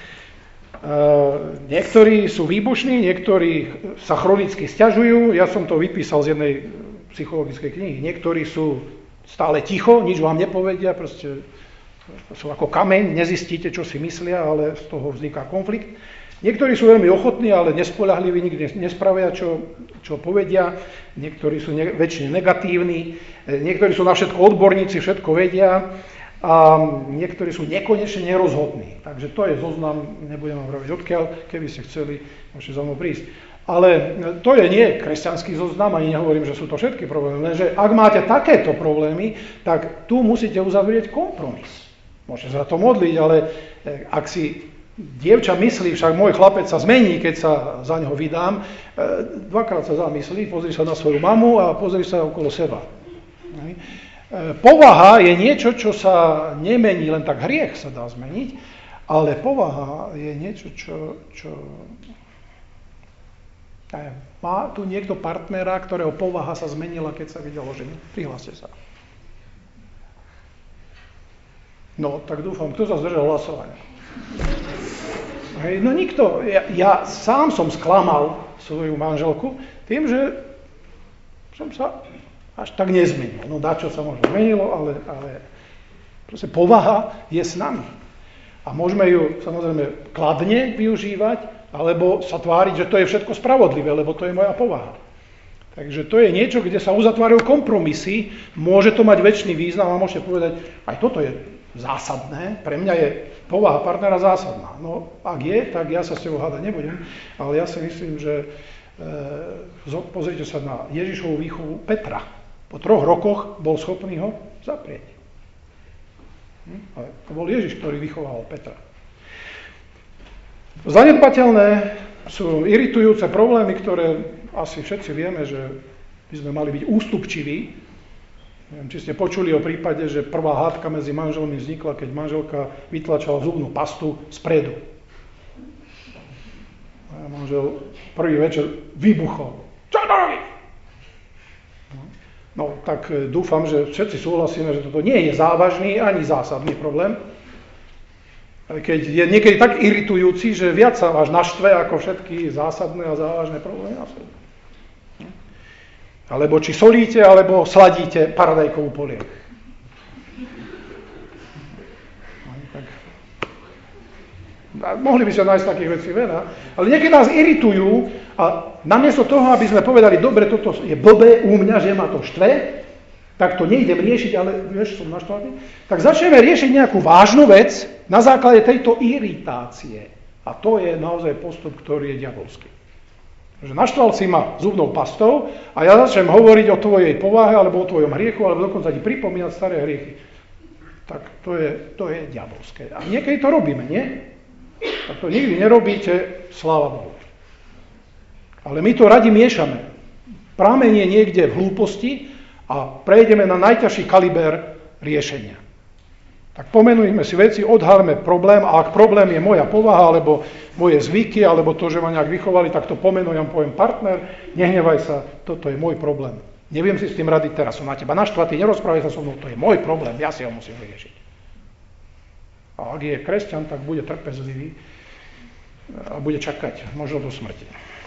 Niektorí sú výbušní, niektorí sa chronicky sťažujú, ja som to vypísal z jednej psychologickej knihy. Niektorí sú stále ticho, nič vám nepovedia, proste sú ako kameň, nezistíte, čo si myslia, ale z toho vzniká konflikt. Niektorí sú veľmi ochotní, ale nespoľahliví, nikdy nespravia, čo povedia. Niektorí sú väčšine negatívni, niektorí sú na všetko odborníci, všetko vedia a niektorí sú nekonečne nerozhodní. Takže to je zoznam, nebudem vám hovoriť odkiaľ, keby ste chceli, môžete za mnou prísť. Ale to je nie kresťanský zoznam, ani nehovorím, že sú to všetky problémy, lenže ak máte takéto problémy, tak tu musíte uzavrieť kompromis. Môžete sa to modliť, ale ak si dievča myslí, však môj chlapec sa zmení, keď sa za neho vydám, dvakrát sa zamyslí, pozri sa na svoju mamu a pozri sa okolo seba. Povaha je niečo, čo sa nemení, len tak hriech sa dá zmeniť, ale povaha je niečo, čo má tu niekto partnera, ktorého povaha sa zmenila, keď sa videlo ženy? Prihláste sa. No, tak dúfam, kto sa zdržal hlasovania? Hej, no nikto. Ja sám som sklamal svoju manželku tým, že som sa až tak nezmenil. No dačo sa možno zmenilo, ale proste povaha je s nami. A môžeme ju samozrejme kladne využívať, alebo sa tváriť, že to je všetko spravodlivé, lebo to je moja povaha. Takže to je niečo, kde sa uzatvárajú kompromisy, môže to mať väčší význam a môžete povedať, aj toto je zásadné, pre mňa je povaha partnera zásadná. No ak je, tak ja sa s tebou hádať nebudem, ale ja si myslím, že pozrite sa na Ježišovu výchovu Petra. Po 3 rokoch bol schopný ho zaprieť. Ale to bol Ježiš, ktorý vychoval Petra. Zanedbateľné sú iritujúce problémy, ktoré asi všetci vieme, že by sme mali byť ústupčiví. Neviem, či ste počuli o prípade, že prvá hádka medzi manželmi vznikla, keď manželka vytlačala zubnú pastu spredu. A manžel prvý večer vybuchol. Čo to robí? No, tak dúfam, že všetci súhlasíme, že toto nie je závažný ani zásadný problém. Keď je niekedy tak iritujúci, že viac sa až naštve ako všetky zásadné a závažné problémy na svete. Alebo či solíte, alebo sladíte paradajkovú polievku. Mohli by sa nájsť takých vecí veľa, ale niekedy nás iritujú a namiesto toho, aby sme povedali, dobre, toto je blbé u mňa, že ma to štve, tak to nejdem riešiť, ale vieš, som naštvaný, tak začneme riešiť nejakú vážnu vec na základe tejto iritácie. A to je naozaj postup, ktorý je diabolský. Že naštval si ma zubnou pastou a ja začnem hovoriť o tvojej povahe, alebo o tvojom hriechu, alebo dokonca ti pripomínať staré hriechy. Tak to je diabolské. A niekedy to robíme, nie? Tak to nikdy nerobíte, sláva Bohu. Ale my to radi miešame. Prámen je niekde v hlúposti a prejdeme na najťažší kaliber riešenia. Tak pomenujme si veci, odhalme problém a ak problém je moja povaha, alebo moje zvyky, alebo to, že ma nejak vychovali, tak to pomenujem, poviem partner, nehnevaj sa, toto je môj problém. Neviem si s tým radiť, teraz som na teba naštvatý, nerozprávaj sa so mnou, to je môj problém, ja si ho musím vyriešiť. A ak je kresťan, tak bude trpezlivý a bude čakať, možno do smrti.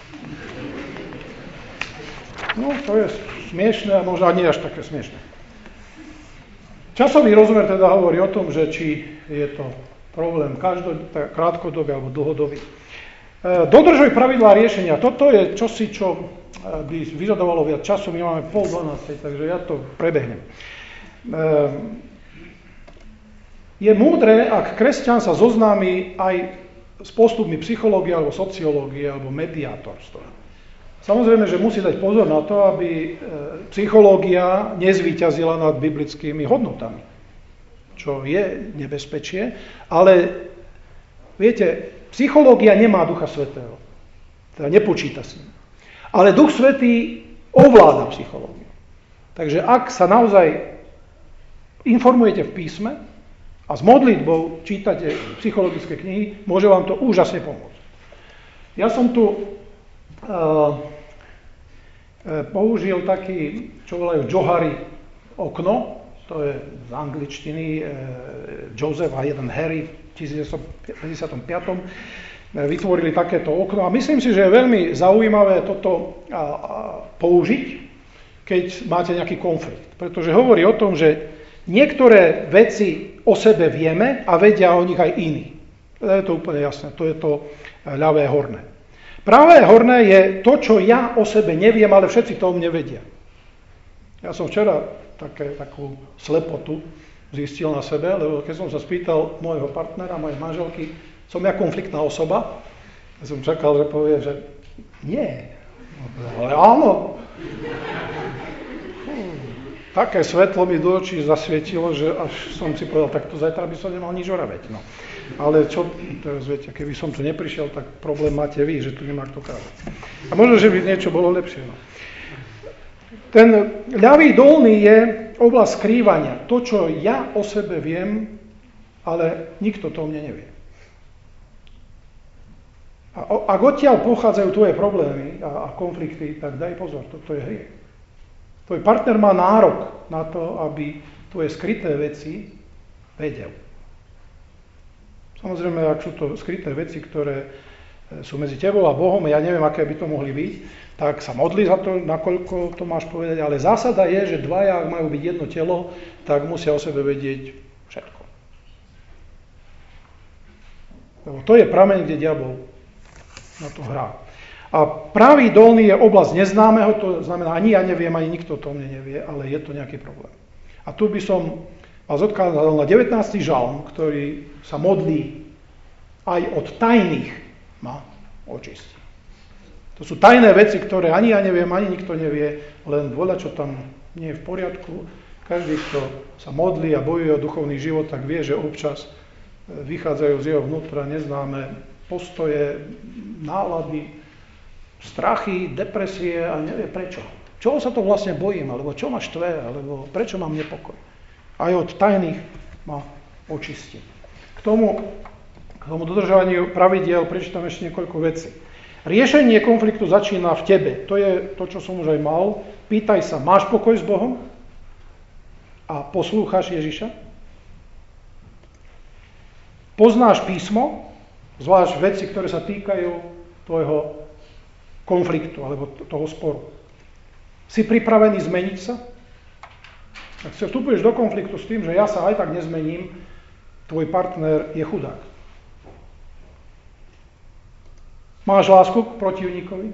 No, to je smiešné a možno nie až také smiešné. Časový rozmer teda hovorí o tom, že či je to problém krátkodobý alebo dlhodobý. Dodržuj pravidlá riešenia. Toto je čosi, čo by vyžadovalo viac času. My máme 11:30, takže ja to prebehnem. Je múdre, ak kresťan sa zoznámi aj s postupmi psychológie alebo sociológie alebo mediátorstva. Samozrejme, že musí dať pozor na to, aby psychológia nezvíťazila nad biblickými hodnotami, čo je nebezpečie, ale viete, psychológia nemá Ducha Svätého, teda nepočíta s ním. Ale Duch Svätý ovláda psychológiu. Takže ak sa naozaj informujete v písme a s modlitbou čítate psychologické knihy, môže vám to úžasne pomôcť. Ja som tu použil taký, čo volajú Johari okno, to je z angličtiny Joseph a jeden Harry v 1955. Vytvorili takéto okno a myslím si, že je veľmi zaujímavé toto použiť, keď máte nejaký konflikt. Pretože hovorí o tom, že niektoré veci o sebe vieme a vedia o nich aj iní. Je to úplne jasné, to je to ľavé horné. Pravé horné je to, čo ja o sebe neviem, ale všetci to o mne vedia. Ja som včera takú slepotu zistil na sebe, lebo keď som sa spýtal môjho partnera, mojej manželky, som ja konfliktná osoba, ja som čakal, že povie, že nie. Ale áno. Také svetlo mi do očí zasvietilo, že až som si povedal, tak to zajtra by som nemal nič oraveť. No. Ale čo, teraz viete, keby som tu neprišiel, tak problém máte vy, že tu nemá kto kázať. A možno, že by niečo bolo lepšie. No. Ten ľavý dolný je oblasť skrývania. To, čo ja o sebe viem, ale nikto to o mne nevie. A ak odtiaľ pochádzajú tvoje problémy a konflikty, tak daj pozor, toto je hriech. Tvoj partner má nárok na to, aby tvoje skryté veci vedel. Samozrejme, ak sú to skryté veci, ktoré sú medzi tebou a Bohom, ja neviem, aké by to mohli byť, tak sa modli za to, nakoľko to máš povedať, ale zásada je, že dvaja, ak majú byť jedno telo, tak musia o sebe vedieť všetko. Lebo to je prameň, kde diabol na to hrá. A pravý dolný je oblasť neznámeho, to znamená, ani ja neviem, ani nikto to mne nevie, ale je to nejaký problém. A tu by som vás odkázal na 19. žalm, ktorý sa modlí aj od tajných ma očistí. To sú tajné veci, ktoré ani ja neviem, ani nikto nevie, len voľa, čo tam nie je v poriadku. Každý, kto sa modlí a bojuje o duchovný život, tak vie, že občas vychádzajú z jeho vnútra neznáme postoje, nálady, strachy, depresie a nevie prečo. Čoho sa to vlastne bojím, alebo čo ma štve, alebo prečo mám nepokoj. Aj od tajných ma očistí. K tomu dodržovaniu pravidiel prečítam ešte niekoľko vecí. Riešenie konfliktu začína v tebe. To je to, čo som už aj mal. Pýtaj sa, máš pokoj s Bohom? A poslúchaš Ježiša? Poznáš písmo? Zvlášť veci, ktoré sa týkajú tvojho konfliktu alebo toho sporu. Si pripravený zmeniť sa? Ak sa vstupuješ do konfliktu s tým, že ja sa aj tak nezmením, tvoj partner je chudák. Máš lásku k protivníkovi?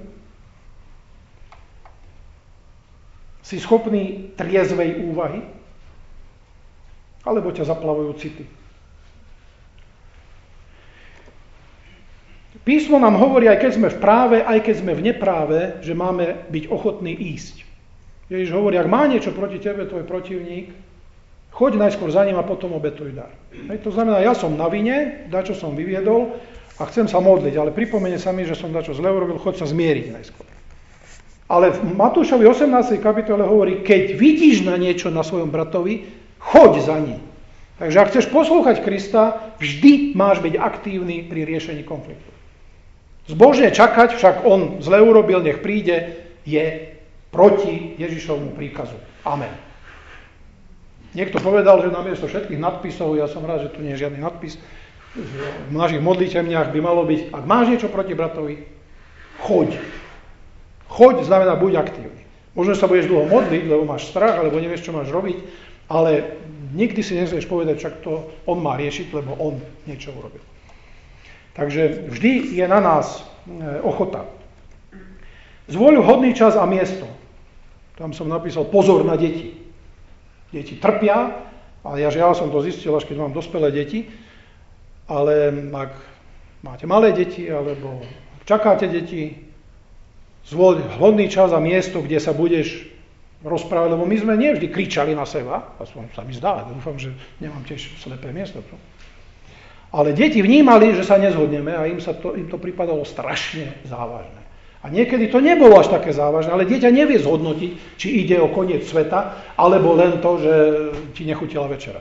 Si schopný triezvej úvahy? Alebo ťa zaplavujú city? Písmo nám hovorí, aj keď sme v práve, aj keď sme v nepráve, že máme byť ochotní ísť. Ježiš hovorí, ak má niečo proti tebe tvoj protivník, choď najskôr za ním a potom obetuj dar. To znamená, ja som na vine, dačo som vyviedol a chcem sa modliť, ale pripomene sa mi, že som dačo zle urobil, choď sa zmieriť najskôr. Ale v Matúšovi 18. kapitole hovorí, keď vidíš na niečo na svojom bratovi, choď za ním. Takže ak chceš poslúchať Krista, vždy máš byť aktívny pri riešení konfliktu. Zbožne čakať, však on zle urobil, nech príde, je proti Ježišovmu príkazu. Amen. Niekto povedal, že namiesto všetkých nadpisov, ja som rád, že tu nie je žiadny nadpis, v našich modlitevniach by malo byť, ak máš niečo proti bratovi, choď. Choď znamená buď aktívny. Možno sa budeš dlho modliť, lebo máš strach, alebo nevieš, čo máš robiť, ale nikdy si nesmieš povedať, však to on má riešiť, lebo on niečo urobil. Takže vždy je na nás ochota. Zvoľ vhodný čas a miesto. Tam som napísal pozor na deti. Deti trpia, ale ja žiaľ som to zistil, až keď mám dospelé deti, ale ak máte malé deti, alebo čakáte deti, zvoľ vhodný čas a miesto, kde sa budeš rozprávať, lebo my sme nevždy kričali na seba, aspoň sa mi zdá, dúfam, že nemám tiež slepé miesto. Ale deti vnímali, že sa nezhodneme a im to pripadalo strašne závažné. A niekedy to nebolo až také závažné, ale dieťa nevie zhodnotiť, či ide o koniec sveta, alebo len to, že ti nechutila večera.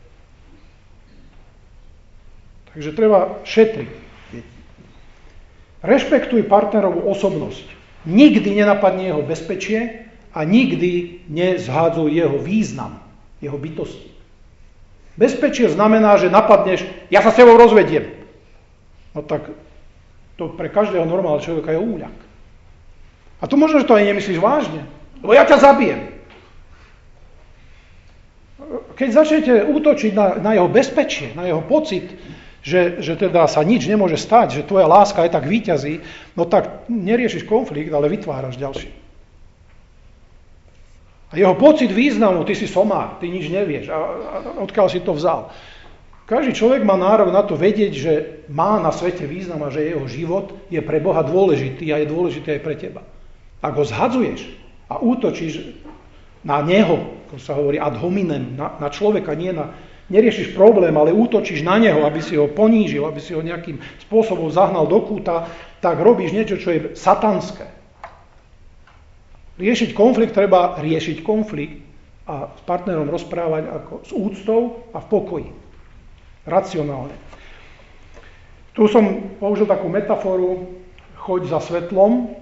Takže treba šetriť. Rešpektuj partnerovú osobnosť. Nikdy nenapadni jeho bezpečie a nikdy nezhádzuj jeho význam, jeho bytosti. Bezpečie znamená, že napadneš, ja sa s tebou rozvediem. No tak to pre každého normálneho človeka je úľak. A tu možno, že to aj nemyslíš vážne, lebo ja ťa zabijem. Keď začnete útočiť na jeho bezpečie, na jeho pocit, že teda sa nič nemôže stať, že tvoja láska aj tak víťazí, no tak neriešiš konflikt, ale vytváraš ďalší. A jeho pocit významu, ty si somár, ty nič nevieš. A odkiaľ si to vzal? Každý človek má nárok na to vedieť, že má na svete význam a že jeho život je pre Boha dôležitý a je dôležitý aj pre teba. Ak ho zhadzuješ a útočíš na neho, ako sa hovorí ad hominem, na človeka, neriešiš problém, ale útočíš na neho, aby si ho ponížil, aby si ho nejakým spôsobom zahnal do kúta, tak robíš niečo, čo je satanské. Riešiť konflikt, treba riešiť konflikt a s partnerom rozprávať ako s úctou a v pokoji. Racionálne. Tu som použil takú metaforu, choď za svetlom.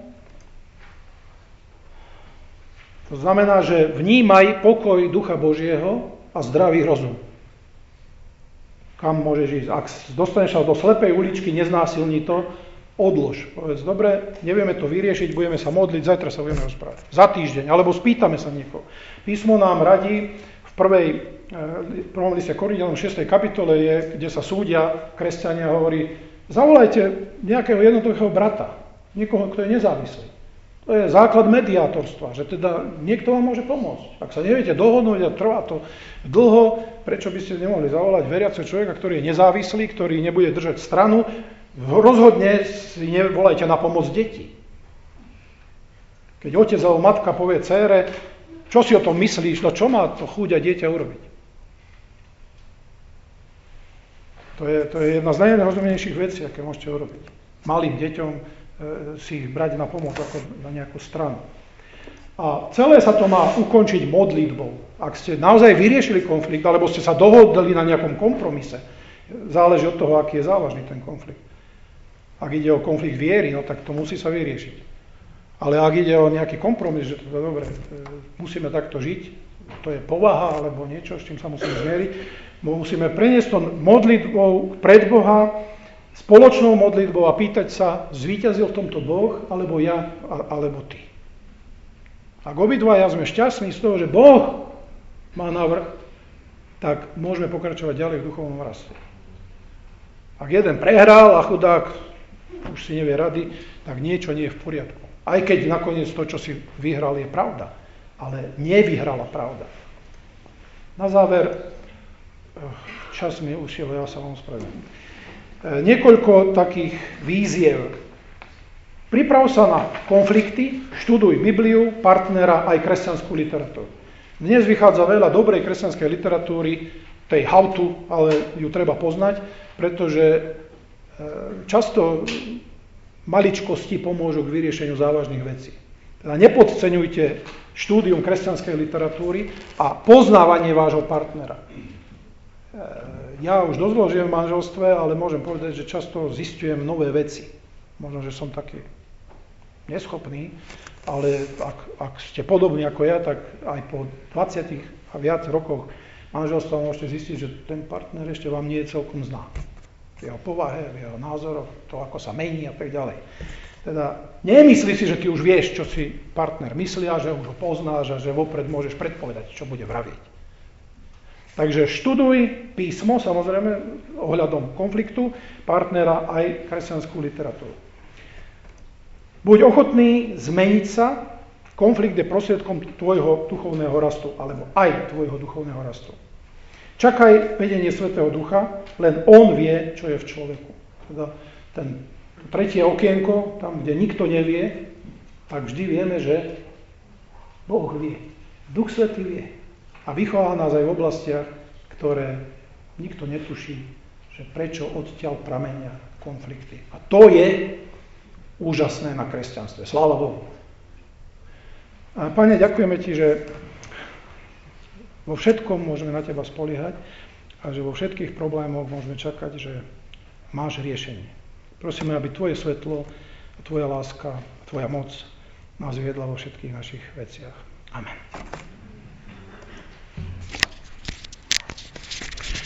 To znamená, že vnímaj pokoj Ducha Božieho a zdravý rozum. kam môžeš ísť. Ak dostaneš sa do slepej uličky, neznásilni to, odlož. Povedz, dobre, nevieme to vyriešiť, budeme sa modliť, zajtra sa budeme rozprávať. Za týždeň, alebo spýtame sa niekoho. Písmo nám radí v prvom liste Korinťanom 6. kapitole je, kde sa súdia kresťania, hovorí, zavolajte nejakého jednoduchého brata, niekoho, kto je nezávislý. To je základ mediátorstva, že teda niekto vám môže pomôcť. Ak sa neviete dohodnúť a trvá to dlho, prečo by ste nemohli zavolať veriaceho človeka, ktorý je nezávislý, ktorý nebude držať stranu, rozhodne si nevolajte na pomoc deti. Keď otec alebo matka povie dcére, čo si o tom myslíš, no čo má to chúďa dieťa urobiť? To je jedna z najrozumnejších vecí, aké môžete urobiť. Malým deťom si ich brať na pomoc ako na nejakú stranu. A celé sa to má ukončiť modlitbou. Ak ste naozaj vyriešili konflikt, alebo ste sa dohodli na nejakom kompromise, záleží od toho, aký je závažný ten konflikt. Ak ide o konflikt viery, no tak to musí sa vyriešiť. Ale ak ide o nejaký kompromis, že to je dobre, musíme takto žiť, to je povaha alebo niečo, s čím sa musíme zmieriť, musíme preniesť to modlitbou pred Boha, spoločnou modlitbou a pýtať sa, zvíťazil v tomto Boh, alebo ja, alebo ty. Ak obidvaja sme šťastní z toho, že Boh má navrch, tak môžeme pokračovať ďalej v duchovnom raste. Ak jeden prehral a chudák už si nevie rady, tak niečo nie je v poriadku. Aj keď nakoniec to, čo si vyhral, je pravda. Ale nevyhrala pravda. Na záver, čas mi ušiel, ja sa vám spravedlňujem. Niekoľko takých víziev. Priprav sa na konflikty, študuj Bibliu, partnera aj kresťanskú literatúru. Dnes vychádza veľa dobrej kresťanskej literatúry, tej how to, ale ju treba poznať, pretože často maličkosti pomôžu k vyriešeniu závažných vecí. Teda nepodceňujte štúdium kresťanskej literatúry a poznávanie vášho partnera. Ja už dosť dlho žijem v manželstve, ale môžem povedať, že často zistujem nové veci. Možno, že som taký neschopný, ale ak ste podobní ako ja, tak aj po 20 a viac rokoch manželstva môžete zistiť, že ten partner ešte vám nie je celkom zná. V jeho povahe, v jeho názoroch, to, ako sa mení a tak ďalej. Teda nemyslí si, že ty už vieš, čo si partner myslia, že už ho poznáš a že vopred môžeš predpovedať, čo bude vraviť. Takže študuj písmo, samozrejme, ohľadom konfliktu, partnera aj kresťanskú literatúru. Buď ochotný zmeniť sa, konflikt je prostriedkom tvojho duchovného rastu, alebo aj tvojho duchovného rastu. Čakaj vedenie Svätého Ducha, len on vie, čo je v človeku. Teda ten tretie okienko, tam, kde nikto nevie, tak vždy vieme, že Boh vie. Duch Svätý vie. A vychováva nás aj v oblastiach, ktoré nikto netuší, že prečo odtiaľ pramenia konflikty. A to je úžasné na kresťanstve. Sláva Bohu. A Pane, ďakujeme Ti, že vo všetkom môžeme na Teba spoliehať a že vo všetkých problémoch môžeme čakať, že máš riešenie. Prosíme, aby Tvoje svetlo, Tvoja láska, Tvoja moc nás viedla vo všetkých našich veciach. Amen.